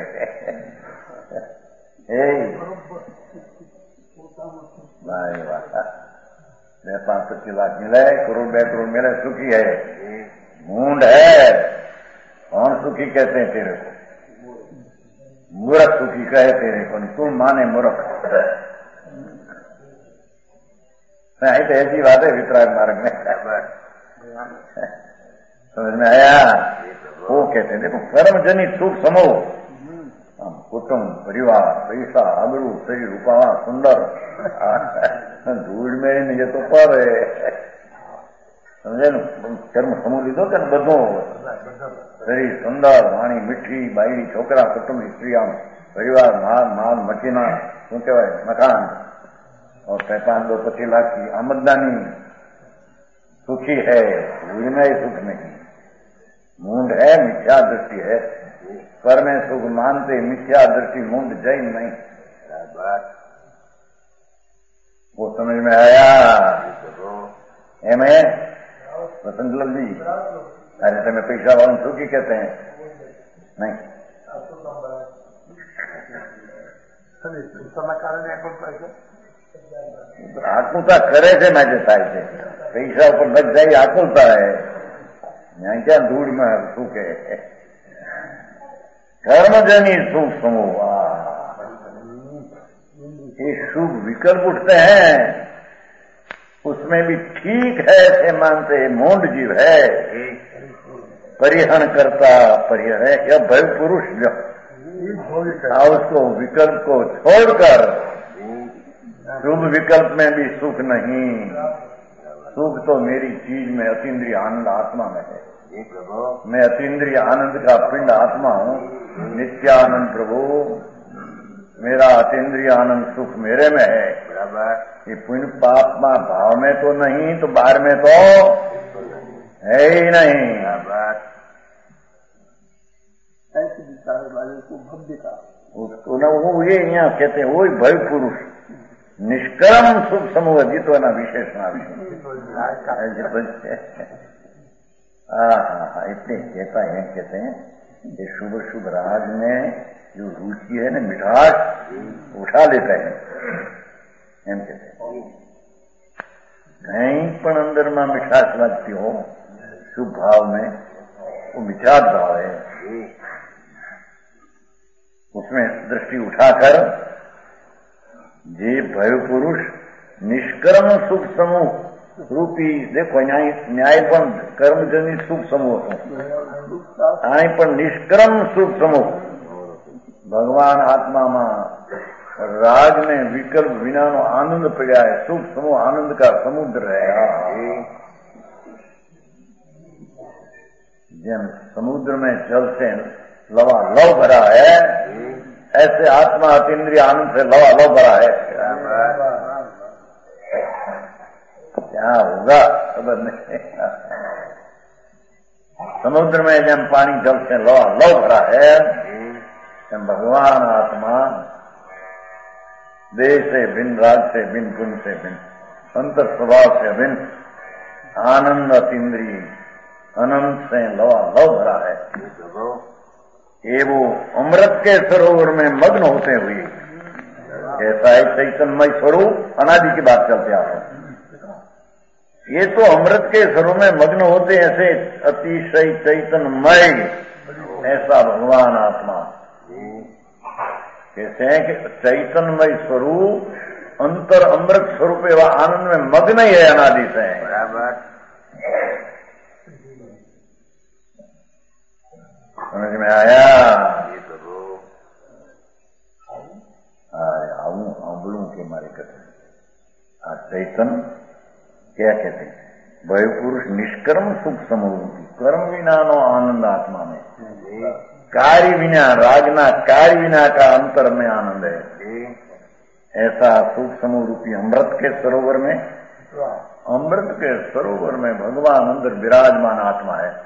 भाई वाह, 5-25 लाख मिले, करोड़ 2 करोड़ मिले, सुखी है। मूंड है, कौन सुखी कहते हैं तेरे को? मूर्ख सुखी कहे तेरे को, तुम माने मूर्ख। नहीं तो ऐसी बात है वितराग मार्ग में। समझ में आया? वो कहते हैं देखो कर्मजनित सुख समूह, कुटुंब, परिवार, पैसा, आबरू, शरीर, रूपावा, सुंदर, धूल में नहीं तो पर समझे न? कर्म समूह लीधो કે બધો શરીર સુંદર, વાણી મીઠી, બાયડી, છોકરા, કુટુંબ, સ્ત્રી, આમ પરિવાર, માલ મચીના, શું કહેવાય, મકાન, और 5-25 लाख की आमदनी, सुखी है, भूल में सुख नहीं, मूंड है, मिथ्या दृष्टि है, पर में सुख मानते, मिथ्या दृष्टि मूंड जैन नहीं। वो समझ में आया? एम वसंतलाल जी, अरे તમે પૈસા વાળું સુખી कहते हैं? नहीं, आकुलता करे છે માટે થાય છે, પૈસા ઉપર લગ જાય આકુલતા है, यहाँ क्या धूल में सुख है। कर्मजनी सुख समूह, ये शुभ विकल्प उठते हैं, उसमें भी ठीक है ऐसे मानते मूंड जीव है, परिहरण करता परिहर है, यह भय पुरुष जो उसको विकल्प को छोड़कर शुभ विकल्प में भी सुख नहीं, सुख तो मेरी चीज में अतीन्द्रिय आनंद आत्मा में है। मैं अतीन्द्रिय आनंद का पिंड आत्मा हूँ, नित्यानंद प्रभु, मेरा अतीन्द्रिय आनंद सुख मेरे में है। ये पुण्य पापमा भाव में तो नहीं, तो बाहर में तो है ही नहीं। ऐसे विचार वाले को भव्य का उसको न वो ये यहाँ कहते हैं, वही भय पुरुष निष्कर्म सुख समूह जितो ना विशेषण इतने कहता है, कहते हैं ये शुभ शुभ राज में जो रुचि है ना, मिठास उठा लेते हैं, एम कहते हैं। कहीं पण अंदर में मिठास लगती हो शुभ भाव में, वो मिठास भाव है, उसमें दृष्टि उठाकर जे भय पुरुष निष्कर्म सुख समूह रूपी, देखो न्याय पण कर्मजनित सुख समूह आई पण निष्कर्म सुख समूह भगवान आत्मा में राज में विकल्प विना नो आनंद पड़ा है, सुख समूह आनंद का समुद्र है। जेम समुद्र में जल से लवालव भरा है, ऐसे आत्मा अतीन्द्रिय आनंद से लवालव भरा है। क्या होगा खबर नहीं। समुद्र में जब पानी जल से लवालव भरा है, जब भगवान आत्मा देश से भिन्न, राज से भिन्न, गुण से भिन्न, अंतर स्वभाव से भिन्न, आनंद अतीन्द्रिय अनंत से लवालव भरा है। ये वो अमृत के सरोवर में मग्न होते हुए ऐसा एक चैतन्यमय स्वरूप, अनादि की बात चलते आप, ये तो अमृत के सरोवर में मग्न होते ऐसे अतिशय चैतन्यमय, ऐसा भगवान आत्मा कहते हैं कि चैतन्यमय स्वरूप अंतर अमृत स्वरूप एवं आनंद में मग्न ही है, अनादि से। बराबर समझ में आया? बोलू के मारे कहते चैतन्य क्या कहते हैं, भय पुरुष निष्कर्म सुख समूह, कर्म विना नो आनंद आत्मा में, कार्य बिना रागना कार्य बिना का अंतर में आनंद है। ऐसा सुख समूह रूपी अमृत के सरोवर में, अमृत के सरोवर में भगवान अंदर विराजमान आत्मा है।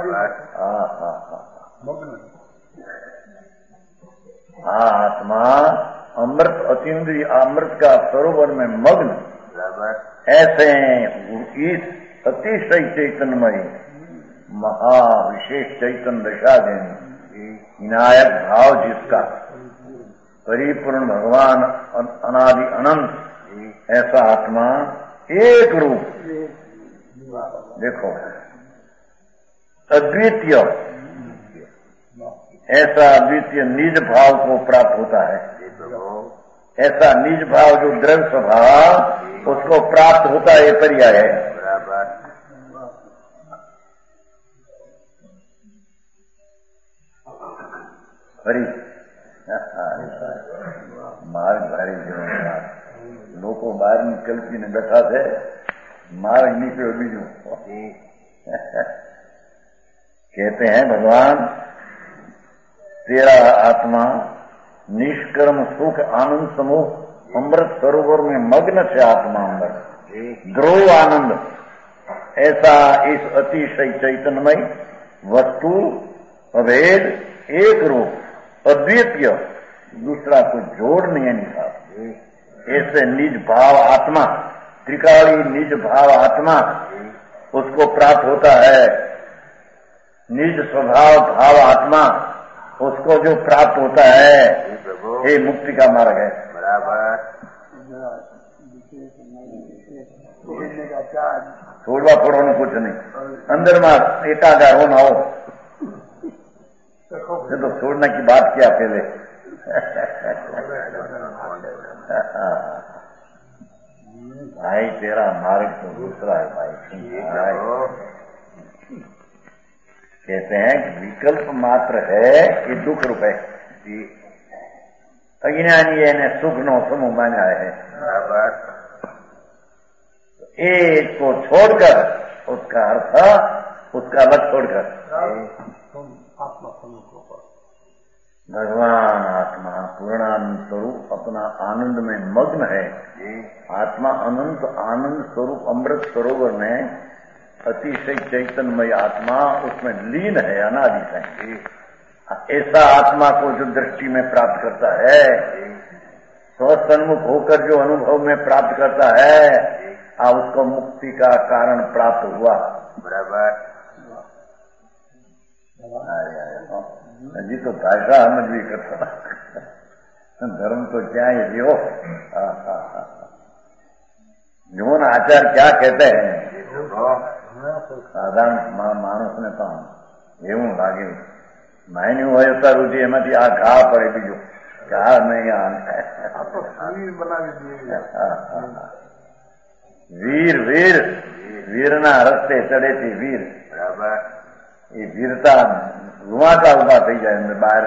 आत्मा अमृत अतीन्द्रिय अमृत का सरोवर में मग्न, ऐसे इस अतिशय चैतन्यमय महा विशेष चैतन्य दशा देनी, विनायक भाव जिसका परिपूर्ण भगवान अनादि अनंत, ऐसा आत्मा एक रूप, देखो अद्वितीय, ऐसा द्वितीय निज भाव को प्राप्त होता है। ऐसा निज भाव जो द्रव्य स्वभाव उसको प्राप्त होता है, ये पर्याय है। हरी मार्ग भारी जीवन लोगों बाहर निकल की ने बैठा थे, मार्ग निकलो बीजू। कहते हैं भगवान तेरा आत्मा निष्कर्म सुख आनंद समूह अमृत सरोवर में मग्न से आत्मा अंदर ध्रुव आनंद, ऐसा इस अतिशय चैतन्यमय वस्तु अभेद एक रूप अद्वितीय दूसरा को जोड़ नहीं था। ऐसे निज भाव आत्मा त्रिकाली निज भाव आत्मा उसको प्राप्त होता है। निज स्वभाव भाव आत्मा उसको जो प्राप्त होता है ये मुक्ति का मार्ग है। बराबर छोड़वा फोड़ो ने कुछ नहीं, अंदर में एकागार हो ना हो तो छोड़ने की बात किया पहले। भाई तेरा मार्ग तो दूसरा है भाई। कहते हैं कि विकल्प मात्र है ये दुख रूप है। अज्ञानी ने सुख नो समूह माना है। एक को छोड़कर उसका अर्थ उसका अलग छोड़कर भगवान आत्मा पूर्णानंद स्वरूप अपना आनंद में मग्न है। आत्मा अनंत आनंद स्वरूप अमृत सरोवर में अतिशय चैतन्यमय आत्मा उसमें लीन है, अनादि है। ऐसा आत्मा को जो दृष्टि में प्राप्त करता है, स्वसन्मुख होकर जो अनुभव में प्राप्त करता है, उसको मुक्ति का कारण प्राप्त हुआ। बराबर जी तो भाषा समझ भी करता धर्म तो क्या है जो जोन आचार क्या कहते हैं साधारण मानस ने तो એવું લાગે માયનું હોય તારું જે એમાંથી આ ઘા પડે બીજું ઘા નહીં વીર વીર વીરના રસ્તે ચડેથી વીર બરાબર એ વીરતા રૂવાટા ઉભા થઈ જાય એમને બહાર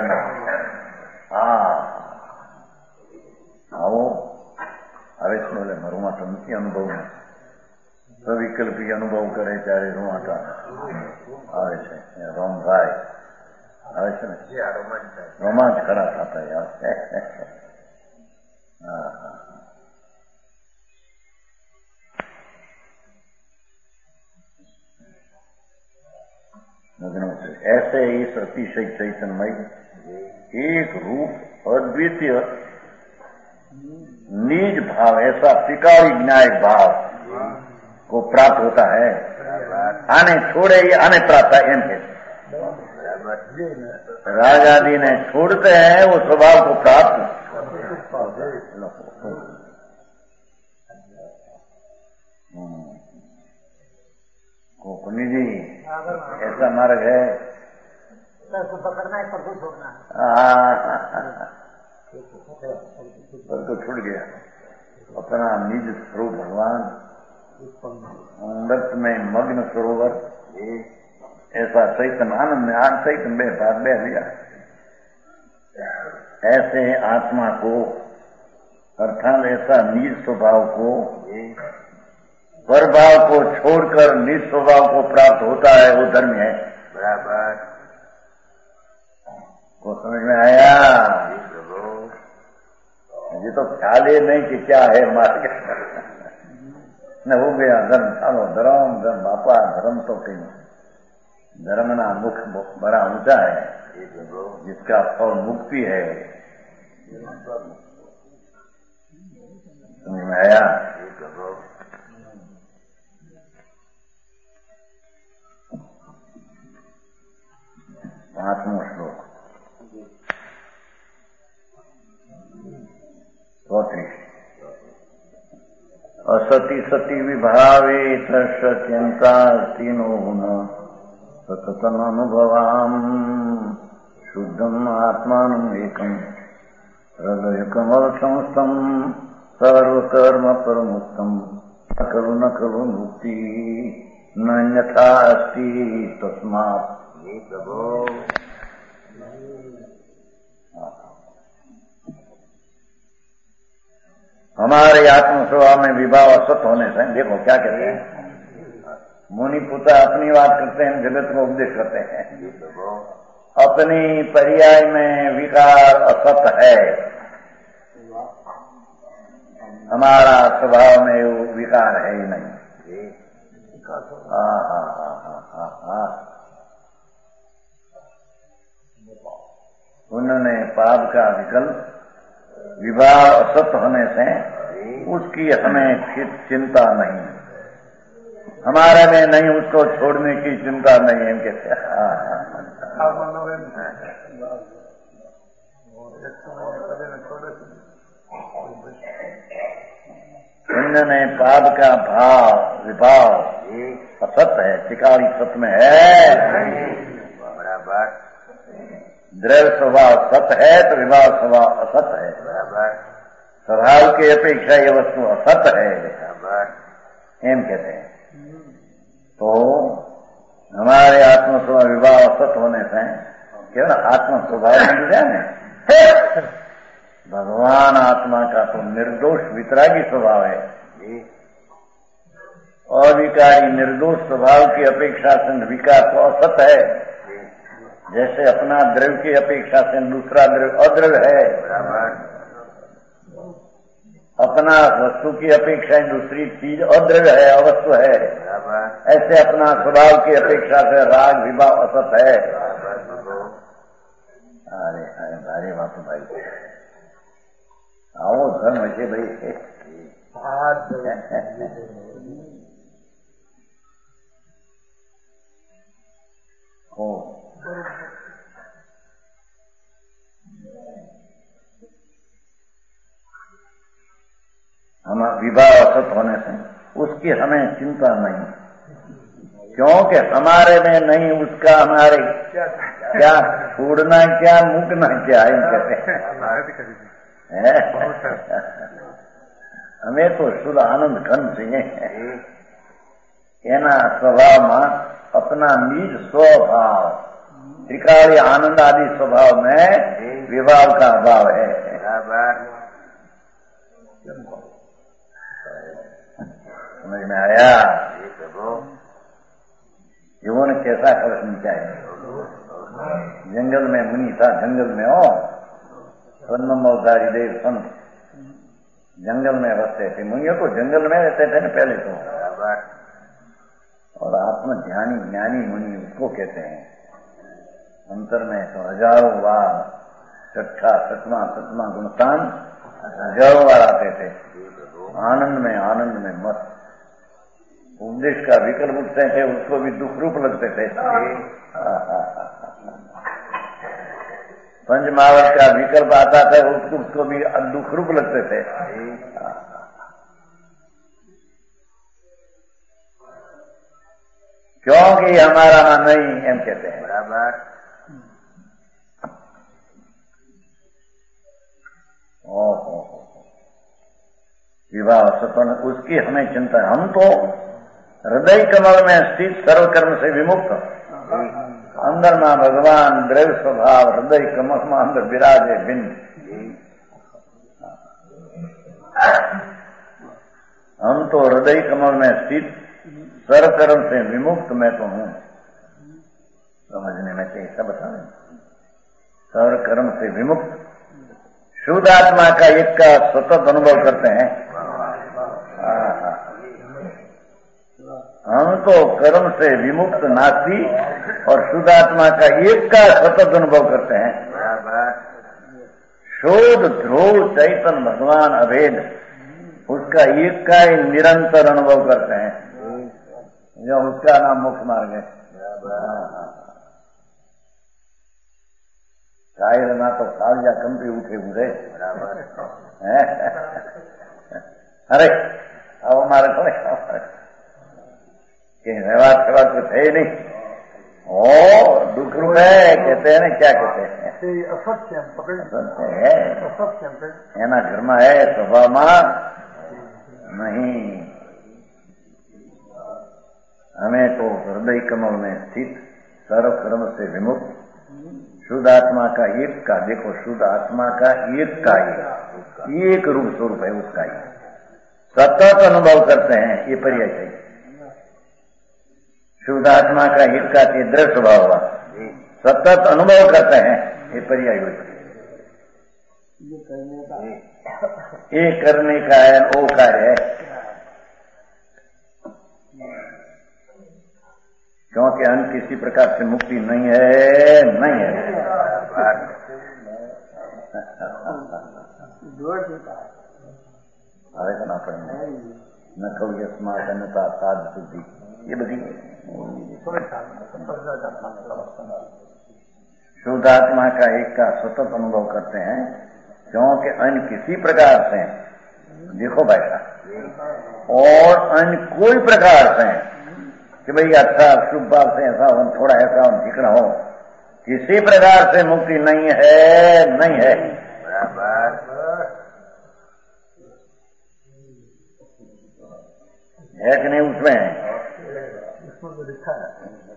આવો આવે છે એટલે રૂવાટા નથી અનુભવ સવિકલ્પી અનુભવ કરે ત્યારે રૂવાટા આવે છે રોમભાઈ આવે છે ને રોમાંચ ખરા થતા આવે ऐसे इस अतिशय चैतन्यमय एक रूप अद्वितीय निज भाव ऐसा त्रिकाली न्याय भाव को प्राप्त होता है। आने छोड़े ये आने प्राप्त है एम के राजादी ने छोड़ते हैं वो स्वभाव को प्राप्त कोकनी जी ऐसा मार्ग है तो पकड़ना है पर को छोड़ना पर तो छूट गया अपना निज स्वरूप भगवान अमृत में मग्न सरोवर ऐसा चैतन्य आनंद में चैतन्य बे लिया। ऐसे आत्मा को अर्थात ऐसा निज स्वभाव को परभाव को छोड़कर निज स्वभाव को प्राप्त होता है, वो धर्म है। बराबर को समझ में आया? ये तो ख्याल ही नहीं कि क्या है मार्ग न हो गया धर्म। चलो धर्म धर्म बापा धर्म तो कहीं धर्म ना मुख बड़ा ऊंचा है जिसका फल मुक्ति है। समझ में आया? 5वां श्लोक 34 असति सति विभावे तस्यत्यंता तीनो न सततम अनुभवाम शुद्धम आत्मानम एकम हृदय कमल संस्थम सर्वकर्म परमुक्तम न खलु मुक्ति न यथा अस्ति तस्मात्। हमारे आत्म स्वभाव में विभाव असत होने से, देखो क्या कहते हैं मुनि पुत्र अपनी बात करते हैं, जगत को उपदेश करते हैं। अपनी पर्याय में विकार असत है, हमारा स्वभाव में वो विकार है ही नहीं। उन्होंने पाप का विकल्प विवाह असत होने से उसकी हमें चिंता नहीं, हमारे में नहीं, उसको छोड़ने की चिंता नहीं है। कहते इन्होंने पाप का भाव विभाव असत है, टिकाली सत में है। बराबर द्रव्य स्वभाव सत है तो विभाव स्वभाव असत है। स्वभाव की अपेक्षा ये वस्तु असत है, एम कहते हैं। तो हमारे आत्म स्वभाव विभाव असत होने से क्या ना आत्म स्वभाव मिल जाए। भगवान आत्मा का तो निर्दोष वितरागी स्वभाव है, अविकारी निर्दोष स्वभाव की अपेक्षा से विकार तो असत है। जैसे अपना द्रव्य की अपेक्षा से दूसरा द्रव्य अद्रव्य है, अपना वस्तु की अपेक्षा दूसरी चीज अद्रव्य है, अवस्तु है। ऐसे अपना स्वभाव की अपेक्षा से राग विभाव असत है। अरे अरे भारी बात भाई, आओ धर्म है भाई। हम विवाह असत होने से उसकी हमें चिंता नहीं, क्योंकि हमारे में नहीं, उसका हमारे क्या छोड़ना क्या मुकना क्या है कहते हैं। हमें तो शुद्ध आनंद घन चाहिए। एना स्वभाव में अपना निज स्वभाव त्रिकाली आनंद आदि स्वभाव में विभाव का अभाव है। समझ में आया? जीवन कैसा प्रश्न चाहिए। जंगल में मुनि था, जंगल में हो स्वन्नमोधारी देव संत जंगल में रहते थे। मुनियों को जंगल में रहते थे ना पहले तो, और आत्म ध्यानी ज्ञानी मुनि उसको कहते हैं। अंतर में तो हजारों बार छठा सतमा गुणस्थान हजारों बार आते थे। आनंद में मत उपदेश का विकल्प उठते थे, उसको भी दुख रूप लगते थे। पंच महावर का विकल्प आता था, उसको भी दुख रूप लगते थे। क्योंकि हमारा में नहीं, एम कहते हैं। बराबर विवाह सतन उसकी हमें चिंता है। हम तो हृदय कमल में स्थित सर्वकर्म से विमुक्त, अंदर में भगवान द्रव्य स्वभाव हृदय कमल में अंदर विराजे बिंद। हम तो हृदय कमल में स्थित सर्वकर्म से विमुक्त मैं तो हूं। समझने में चाहिए सब बता रहे। सर्वकर्म से विमुक्त शुद्ध आत्मा का एक का सतत अनुभव करते हैं। हम तो कर्म से विमुक्त नास्ती और शुद्ध आत्मा का एक का सतत अनुभव करते हैं। शोध ध्रुव चैतन्य भगवान अभेद उसका एक का ही निरंतर अनुभव करते हैं, जो उसका नाम मोक्ष मार्ग है। शायर ना तो कालजा कंपी उठे हुए। अरे अब हमारे को व्यवहार कुछ है ही नहीं। ओ दुख रूप है कहते हैं ना, क्या कहते हैं। असत्य है એના ઘરમાં है સ્વભાવમાં नहीं। हमें तो हृदय कमल में स्थित सर्व कर्म से विमुक्त शुद्ध आत्मा का एक का, देखो शुद्ध आत्मा का एक रूप स्वरूप है उसका ही सतत अनुभव करते हैं। ये पर्याय चाहिए। शुद्ध आत्मा का एक का दृढ़ स्वभाव हुआ, सतत अनुभव करते हैं, ये पर्याय हुई। ये करने का है, वो कार्य है, क्योंकि अन्य किसी प्रकार से मुक्ति नहीं है, नहीं है। હવે તો ના પડે ન કહું યસ્માત અનતા તાદ શુદ્ધિ ये बધી शुद्ध आत्मा का एक का सतत अनुभव करते हैं, क्योंकि अन्य किसी प्रकार से, देखो भाई साहब, और अन्य कोई प्रकार से कि भाई अच्छा शुभ भाव से ऐसा हो, थोड़ा ऐसा हो, ठिकड़ा हो, किसी प्रकार से मुक्ति नहीं है, नहीं है। बराबर है कि नहीं? उसमें लिखा है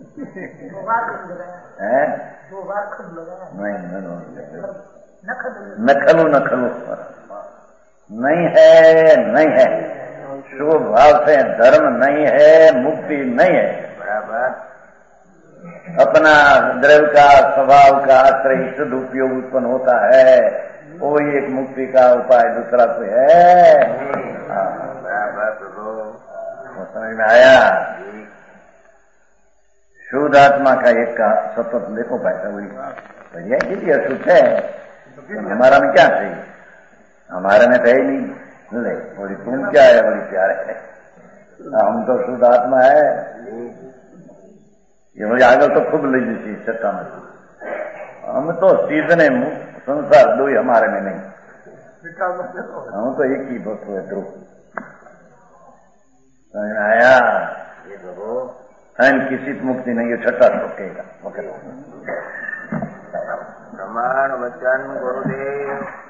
नहीं, नखलू नहीं है, नहीं है। शुभ भाव से धर्म नहीं है, मुक्ति नहीं है। बराबर अपना द्रव्य का स्वभाव का आश्रय शुद्ध उपयोग उत्पन्न होता है, वो एक मुक्ति का उपाय दूसरा कोई है। बराबर समझ में आया? शुद्ध आत्मा का एक का सतत, देखो पैसा वही बढ़िया कीजिए, शुद्ध है। हमारा में क्या चाहिए? हमारे में तो है ही नहीं। ले बोली तुम क्या है? बड़ी प्यार है, हम तो शुद्ध आत्मा है। ये मुझे आगे तो खूब ले लीजिए सत्ता में, हम तो सीजने संसार दो ही हमारे में नहीं, हम तो एक ही वस्तु है ध्रुव। समझ में आया? ये देखो किसी मुक्ति नहीं, ये छठा रोकेगा। प्रमाण वचन गुरुदेव